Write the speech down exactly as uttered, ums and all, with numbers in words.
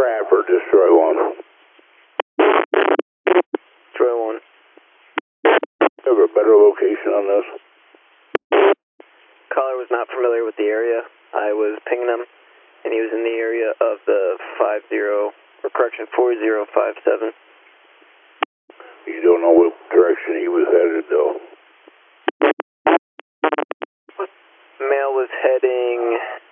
Stratford, destroy one. Destroy one. Have a better location on this? Caller was not familiar with the area. I was pinging him, and he was in the area of the five zero, or correction, four zero five seven. You don't know what direction he was headed, though. Male was heading